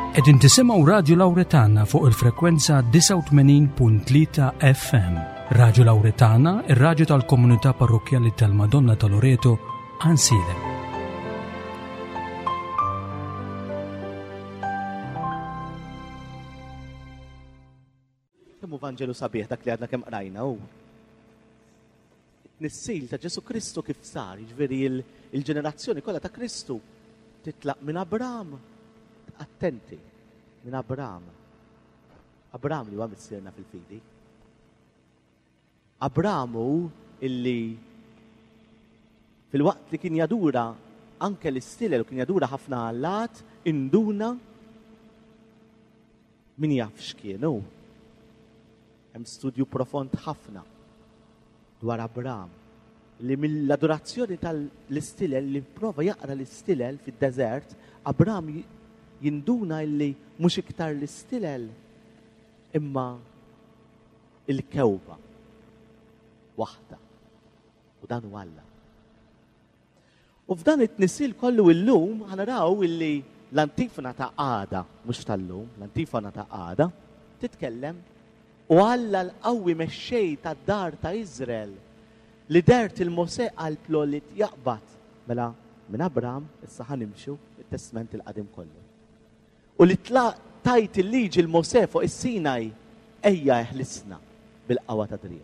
Qegħdin tisimgħu Radio Lawretana fuq il-frekwenza 89.3 FM. Radio Lawretana, ir-radju tal-Komunità Parrokjali tal-Madonna ta' Loreto, Ansile. Kemm Vanġelu sabiħ dak li għadna kemm qrajna hu. Nissil ta' Ġesu Kristu kif sar, jiġifieri il-ġenerazzjoni kollha ta' Kristu titlaq minn Abraham. Attenti, minn Abraham. Abraham li huwa missierna fil-fidi. Abrahamu illi fil-waqt li kien jadura anke l-istilel u kien jadura ħafna għallat, induna min jaf x'kienu. Hemm studju profond ħafna dwar Abraham li mill-adorazzjoni tal-istilel li prova jaqra l-istilel fid-deżert, Abraham jinduna illi mhux iktar l-istilel imma il-kewba waħda. U dan huwa Alla. U f'dan it-tnissil kollu illum ħanaraw illi l-antifona ta' għada, mhux tal-lum, l-antifona ta' għada titkellem u Alla l-qawwi mexxej tad-dar ta' Iżrael li dert il-Mosè qalblu li jaqbad mela minn Abraham issa ħanimxu it-Testament il-qadim kollu. U li tajt il-liġi l-Mosè fuq is-Sinaj ejja eħlisna bil-qawwa ta' driek.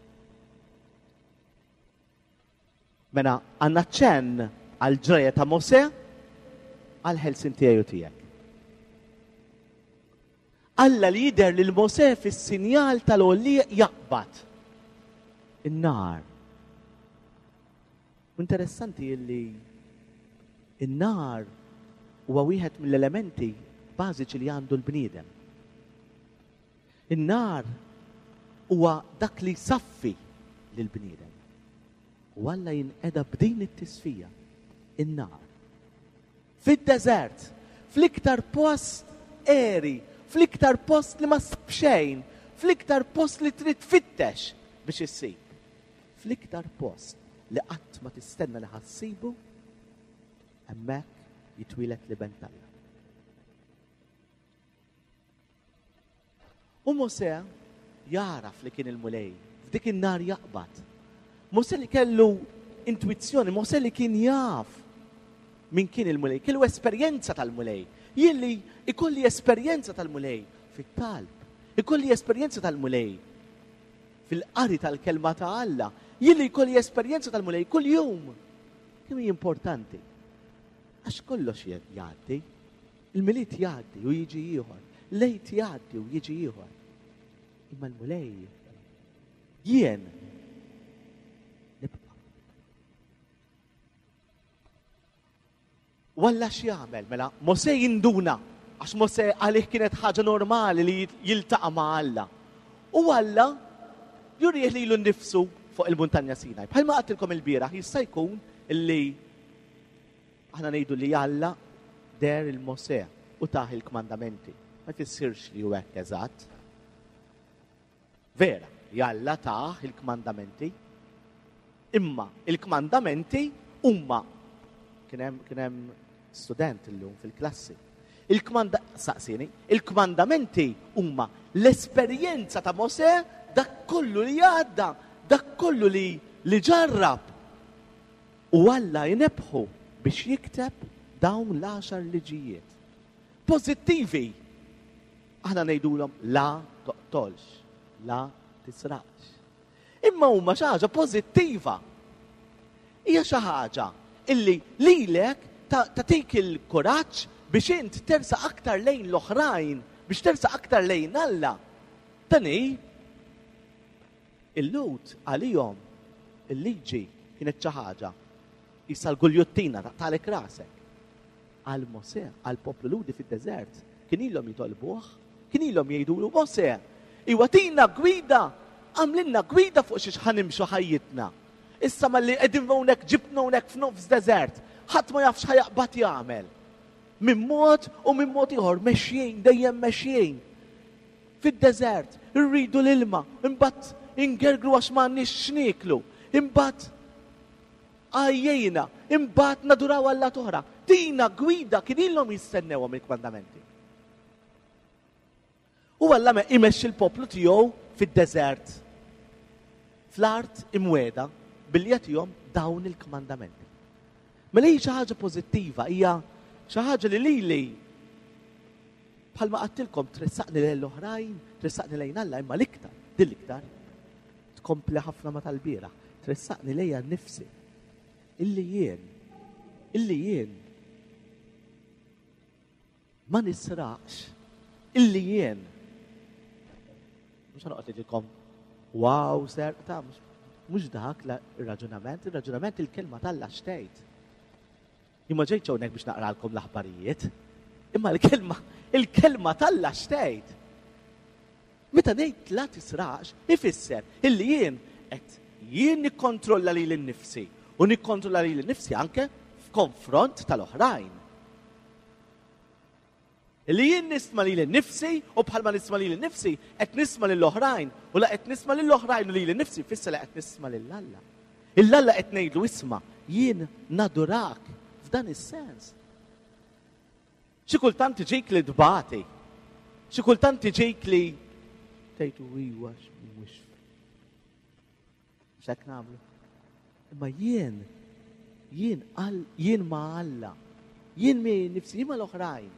Mela għandna ċenn għal-ġreja ta' Mosè għal-ħelsin tiegħu tiegħek. Alla li jidher lil Mosè fis-sinjal tal-għollieq jaqbad in-nar. Interessanti li in-nar huwa wieħed mill-elementi bażiċi li għandu l-bniedem. In-nar huwa dak li saffi lill-bniedem. U Alla jinqeda b'din it-tisfija in-nar. Fid-deżert, fl-iktar post eri, fl-iktar post li ma sab xejn, fl-iktar post li trid tfittex biex issib. Fl-iktar post li qatt ma tistenna li ħassibu, hemmhekk jitwilet li bentalla. U Mosè jaraf li kien il-mulej, f'dik in-nar jaqbad. Mosè li kellu intuizzjoni, Mosè li kien jaf min kien il-mulej, kellu esperjenza tal-mulej. Jien li ikolli esperjenza tal-mulej fit-talb, ikolli esperjenza tal-mulej fil-qari tal-kelma ta' Alla. Jien li jkolli esperjenza tal-mulej kull jum. Kemm hi importanti. Għax kollox jgħaddi. Il-miliet jgħaddi u jiġi ieħor. Lejt jgħaddi u jiġi ieħor. Imma l-mulej jien nibqa'. Walla x'jagħmel mela Mosè jinduna għax Mosè għalih kienet ħaġa normali li jiltaqa' ma' Alla. U Alla jurih lilu nnifsu fuq il-Muntanja Sinaj. Bħalma qattilkom il-bieraħ jista' jkun illi aħna ngħidu li Alla der il-Mosè u taħ il-kmandamenti. Ma jfissirx li hu hekk eżatt. Vera, Alla taħ il-kmandamenti. Imma il-kmandamenti huma kien hemm student illum fil-klassi. Saqsini, il-kmandamenti huma l-esperjenza ta' Mosè dak kollu li għadda, dak kollu li ġarrab. U Alla jinebħu biex jikteb dawn l-10 liġijiet. Pozittivi. Aħna ngħidulhom la toqtolx, la tisraqx. Imma huma xi ħaġa pożittiva. Hija xi ħaġa illi lilek tagħtik il-kuraġġ biex int tersa aktar lejn l-oħrajn, biex tersa aktar lejn Alla. Tani il-Lut għalihom il-liġi kienet xi ħaġa issa l-guljottina taqtalek rasek. Għal Mosè, għal poplu ludi fid-deżert, kien ilhom jitolbuh, kien ilhom jgħidulu Mosè, iwatina gwida, għamlinna gwida fuq xiex ħanimxu ħajjitna. Issa malli qegħdin hawnhekk ġibna hawnhekk f'nofs deżert, ħadd ma jafx ħajaqbad jagħmel. Min mod u min mod ieħor mexjin, dejjem mexjin. Fid-deżert, irridu l-ilma, imbagħad ingergru għax m'għandniex x'nieklu, imbagħad għajjejna, imbagħad naduraw Alla toħra. Tina gwida kien ilhom jistennewhom il-kmandamenti. U Alla ma imexxi l-poplu tiegħu fid-deżert fl-art imweda billi jagħtihom dawn il-kmandamenti. Mela hija xi ħaġa pożittiva, hija xi ħaġa li lili bħalma qattilkom tressaqni lejn l-oħrajn, tressaqni lejn Alla, imma l-iktar, din l-iktar tkompli ħafna ma tal-bieraħ, tressaqni lejha nnifsi. Illi jien ma nisraqx, illi jien mhux ħanoqgħod ngħidilkom wow serqta, mhux dak ir-raġunament il-kelma tal-Alla xtejt. Imma ġejt hawnhekk biex naqralkom l-aħbarijiet, imma il-kelma tal-Alla xtejt. Meta ngħid la tisraqx, ifisser illi jien nikkontrolla lili nnifsi u nikkontrolla lili nnifsi anke f'konfront tal-oħrajn. Illi jien nisma' lili nnifsi u bħalma nisma' lili nnifsi qed nisma' lill-oħrajn u la qed nisma' lill-oħrajn u lili nnifsi fisser li qed nisma' lill-Alla. Il-Alla qed ngħidlu isma' jien nadurak f'dan is-sens. Xi kultant tiġik li dbati, xi kultant tiġik li tgħidu iwa mhux x'hekk nagħmlu. Imma jien ma' Alla, jien mi nifsi, jien ma' l-oħrajn.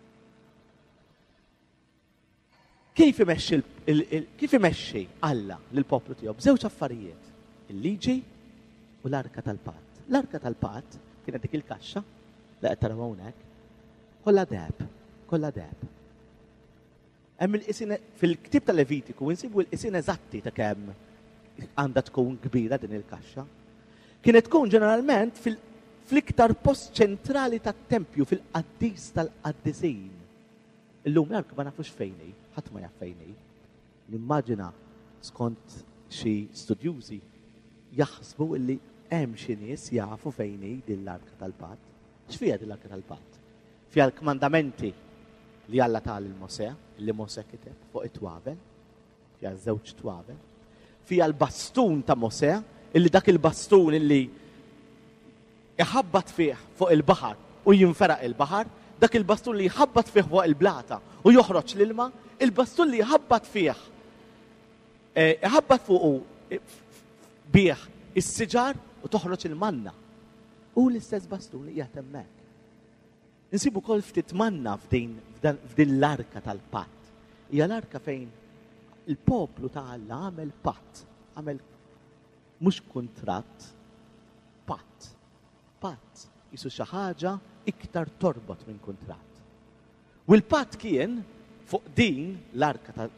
Kif imexxi Alla lill-poplu tiegħu b'żewġ affarijiet, il-liġi u l-arka tal-patt. L-arka tal-patt kienet dik il-kaxxa li qed taraw hawnhekk, kollha deheb. Hemm il-qisin fil-Ktieb tal-Levitiku insibu l-qisin eżatti ta' kemm għandha tkun kbira din il-kaxxa. Kienet tkun ġeneralment fl-iktar post ċentrali tat-tempju fil-qaddis tal-qaddisin. Illum l-arka ma nafux fejn hi, ħadd ma jaf fejn hi. Nimmaġina skont xi studjużi jaħsbu illi hemm xi nies jafu fejn hi din l-arka tal-patt. X'fiha din l-arka tal-patt? Fiha l-kmandamenti li Alla tal il-Mosè, li Mosè kiteb fuq it-twabel, fiha żewġ twabel, fiha l-bastun ta' Mosè, illi dak il-bastun illi iħabbat fih fuq il-baħar u jinferaq il-baħar, dak il-bastun li jħabbat fih fuq il-blata u joħroġ l-ilma, il-bastun li jħabbat fih, jħabbat fuq bih is-siġar u toħroġ il-manna. U l-istess bastun li qiegħed hemmhekk. Insibu kol ftit manna f'din l-arka tal-patt. Hija l-arka fejn il-poplu ta' Alla għamel patt, għamel mhux kuntratt, patt. Patt jisu xi ħaġa iktar torbot minn kuntratt. U l-patt kien fuq din l-arka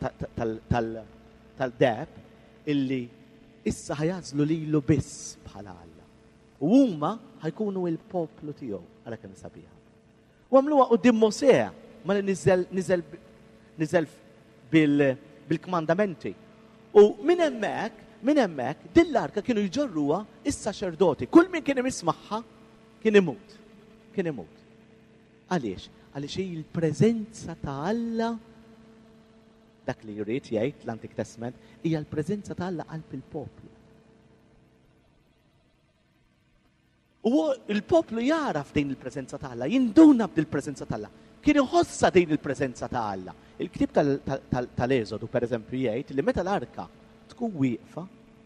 tal-deheb illi issa ħajażlu lilu biss bħala Alla. U huma ħajkunu il-poplu tiegħu għalhekk hemm sabiħa. U għamluha quddiem Mosè ma li niżel bil-kmandamenti. U minn hemmhekk din l-arka kienu jġorruha is-saċerdoti. Kull min kien imismaħħa kien imut. Għaliex? Għaliex hi l-preżenza ta' Alla dak li jrid jgħid l-Antik Testament hija l-preżenza ta' Alla qalb il-poplu. U il-poplu jaraf din il-preżenza ta' Alla, jinduna b'dil-preżenza ta' Alla. Kien iħossa din il-preżenza ta' Alla. Il-Ktieb tal-Eżodu, per eżempju, jgħid li meta l-arka tkun wieqfa,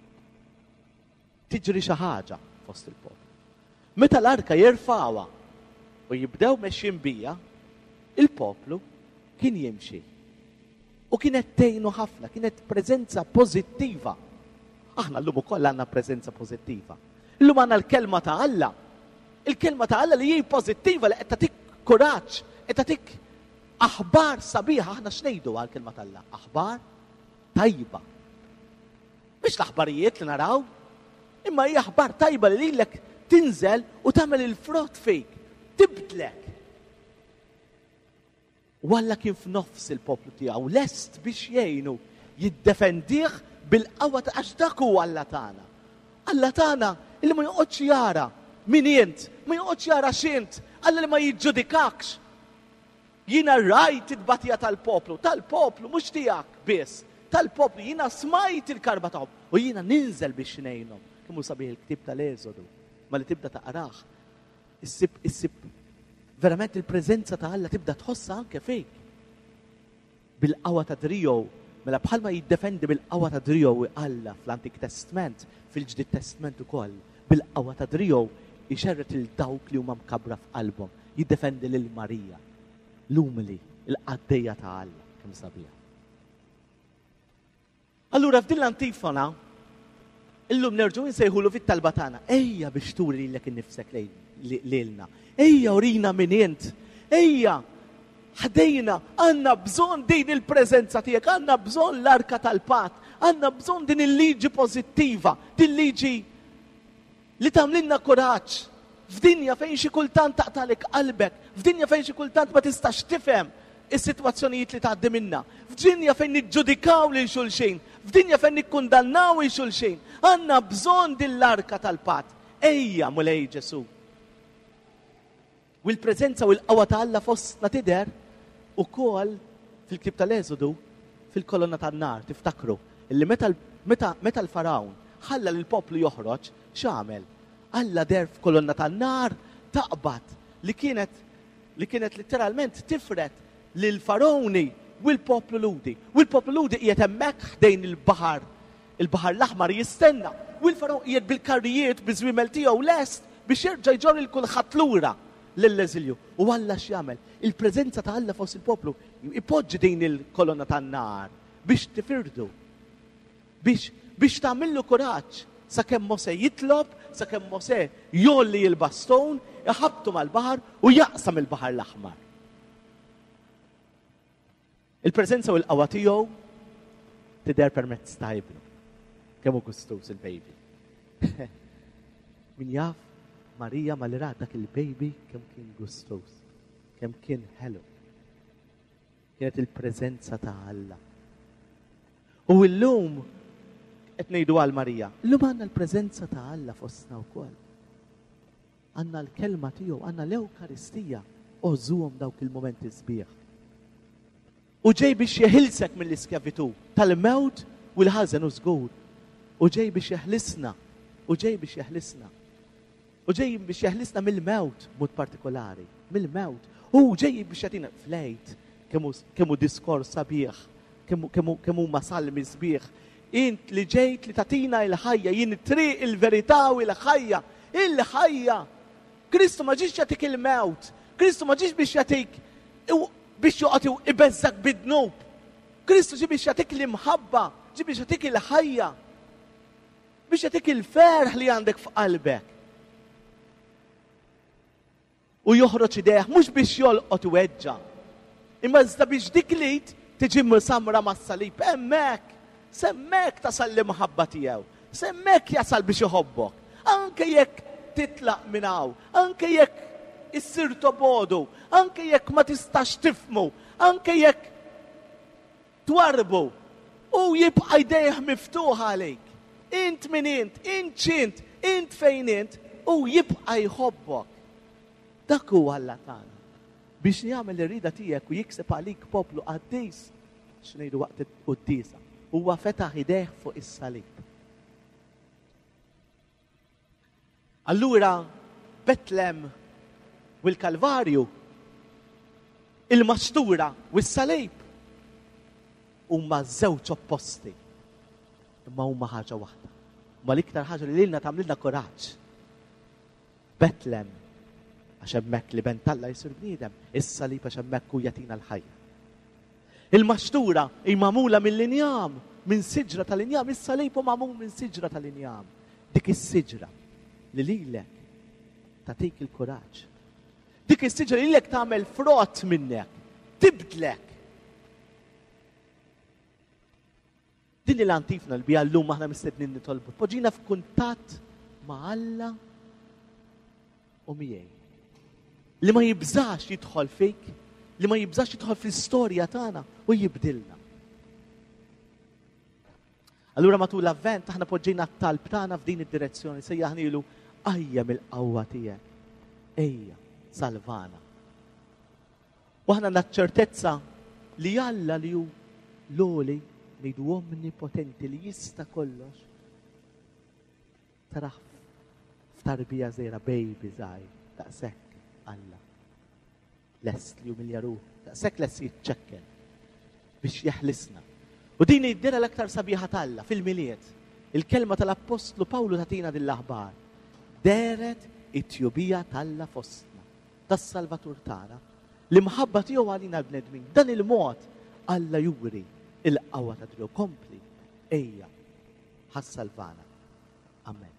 tiġri xi ħaġa fost il-poplu. Meta l-arka jirfawha u jibdew mexjin bija, il-poplu kien jimxi. U kienet tgħinu ħafna, kienet preżenza pożittiva. Aħna llum ukoll għandna preżenza pożittiva. Illum għandna l-kelma ta' Alla. Il-kelma ta' Alla li hi pożittiva li qed tagħtik kuraġġ, qed tagħtik aħbar sabiħa. Aħna x'ngħidu għall-kelma ta' Alla? Aħbar tajba. Mhix l-aħbarijiet li naraw, imma hija aħbar tajba li lilek tinżel u tagħmel il-frott fejk, tibdlek. U Alla kien f'nofs il-poplu tiegħu lest biex jgħinu jiddefendih bil-qawwa ta' għax dak huwa Alla tagħna. Alla tagħna illi ma joqgħodx jara min int, ma joqgħodx jara x'int, Alla li ma jiġġudikakx. Jiena rajt it-tbatija tal-poplu mhux tiegħek biss, tal-poplu jiena smajt il-karba tagħhom u jiena ninżel biex ngħinhom. Kemm hu sabiħ il-Ktieb tal-Eżodu, ma li tibda taqrah. Issib verament il-preżenza ta' Alla tibda tħossha anke fejk. bil-qawwa ta' driegħu, mela bħalma jiddefendi bil-qawwa ta' driegħu Alla fl-Antik Testament, fil-Ġdid Testament ukoll, bil-qawwa ta' driegħu ixerret il dawk li huma mkabbra f'qalbhom, jiddefendi lil Marija, l-umili, il-qaddejja ta' Alla, kemm sabiħ. Allura f'din l-antifona, illum nerġgħu nsejħulu fit-talba tagħna, ejja biex turi lilek innifsek lilna, ejja urina min int, ejja ħdejna, għandna bżonn din il-preżenza tiegħek, għandna bżonn l-arka tal-Patt, għandna bżonn din il-liġi pożittiva, din liġi li tagħmlilna kuraġġ f'dinja fejn xi kultant taqtalek qalbek, f'dinja fejn xi kultant ma tistax tifhem is-sitwazzjonijiet li tgħaddi minnha, f'dinja fejn niġġudikaw lil xulxin, f'dinja fejn nikkundannaw lil xulxin, għandna bżonn din l-arka tal-Patt. Ejja mulej Ġesu. U l-preżenza u l-qawwa ta' Alla fostna tidher ukoll fil-Ktieb tal-Eżodu fil-kolonna tan-nar, tiftakru, illi meta l-Farawn ħalla lill-poplu joħroġ, x'għamel? Alla der f'kolonna tan-nar taqbad li kienet litteralment tifret lil Farawni u l-poplu Ludi. U l-poplu Ludi qiegħed hemmhekk ħdejn il-baħar l-aħmar jistenna. U l-Farawn qiegħed bil-karrijiet biżwiemel tiegħu lest biex jerġa' jġorri l-kulħadd lura lill-eżilju. U Alla x'jagħmel? Il-preżenza ta' Alla fost il-poplu ipoġġi din il-kolonna tan-nar biex tifirdu. Biex tagħmillu kuraġġ sakemm Mosè jitlob, sakemm Mosè jolli l-baston, iħabtu mal-baħar u jaqsam il-baħar l-aħmar. Il-preżenza u l-qawwa tiegħu tidher permezz ta' ibnu. Kemm hu gustus il-baby. Min jaf Marija ma li ra dak il-baby kemm kien gustus, kemm kien ħelu. Kienet il-preżenza ta' Alla. U llum qed ngħidu għal Marija, llum għandna l-preżenza ta' Alla fostna wkoll. Għandna l-kelma tiegħu, għandna l-Ewkaristija, ożuhom dawk il-momenti sbieħ. U ġej biex jeħilsek mill-iskjavitu tal-mewt u l-ħażen u żgur. U ġej biex jeħlisna, u ġej biex jeħlisna mill-mewt mod partikolari, mill-mewt. U ġej biex jagħtina flejt kemm hu diskors sabiħ, kemm huma salmi sbieħ. Int li ġejt li tatina il-ħajja, jien triq il-verità u il-ħajja, il-ħajja. Kristu ma ġiex jagħtik il-mewt, Kristu ma ġiex biex jagħtik biex joqgħod ibeżżak bid-dnub. Kristu ġie biex jagħtik l-imħabba, ġie biex jagħtik il-ħajja, biex jagħtik il-ferħ li għandek f'qalbek. U joħroġ idejh mhux biex jolqot weġġa, imma iżda biex dik lid tiġi msamra mas-salib hemmhekk. Semmek tasal l-imħabba tiegħu, semmek jasal biex iħobbok. Anke jekk titlaq minn hawn, anke jekk issir tobodu, anke jekk ma tistax tifmu, anke jekk twarbu, u jibqa' jdejh miftuħa għalik. Int min int fejn int, u jibqa' jħobbok. Dak huwa Alla tagħna. Biex jagħmel ir-rida tiegħek u jikseb għalik poplu qaddis x'ngħidu waqt il-qudiesa. Huwa fetaħ idejh fuq is-salib. Allura Betlem u l-Kalvarju, il-mastura u s-salib huma żewġ opposti. Imma huma ħaġa waħda. Ma l-iktar ħaġa li lilna tagħmlilna kuraġġ. Betlem għax hemmhekk li bent Alla jsir bniedem, is-salib għax hemmhekk hu jagħtina l-ħajja. Il-maxtura hi magħmula mill-injam, minn siġra tal-injam, is-salib hu magħmul minn siġra tal-injam. Dik is-siġra li lilek tagħtik il-kuraġġ. Dik is-siġra li lilek tagħmel frott minnek, tibdlek. Din il-antifna li bija llum aħna mistednin nitolbu. Poġġina f'kuntatt ma' Alla u miegħi. Li ma jibżax jidħol fik, li ma jibżax jidħol fl-istorja tagħna u jibdilna. Allura matul l-avvent aħna poġġejna t-talb tagħna f'din id-direzzjoni, sejjaħnilu ajja mill-qawwa tiegħek, ejja salvana. U aħna naċ-ċertezza li Alla li hu l-oli ngħidu omnipotenti li jista' kollox. Taraħ f'tarbija żgħira baby żgħir daqshekk Alla. Lest li umilja ruħ, daqshekk lest jiċċekken biex jeħlisna. U din id-dira l-aktar sabiħa talla fil-miliet. Il-kelma tal-Apostlu Pawlu tatina din-l-aħbar. Deret it-tjubija talla fostna, tas-Salvatur tagħna, l-imħabba tiegħu għalina l-bnedmin. Dan il-mod Alla juri il-qawwa ta' Dio kompli ejja ħassalvana. Amen.